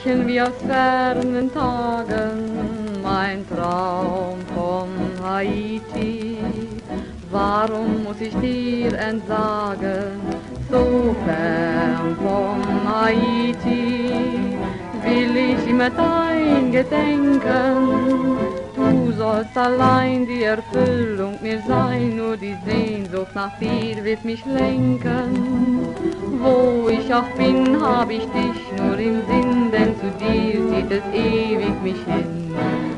Märchen wie aus fernen Tagen, mein Traum von Haiti. Warum muss ich dir entsagen, so fern von Haiti? Will ich immer dein Gedenken, du sollst allein die Erfüllung mir sein, nur die Sehnsucht nach dir wird mich lenken. Wo ich auch bin, hab ich dich nur im Sinn, denn zu dir zieht es ewig mich hin.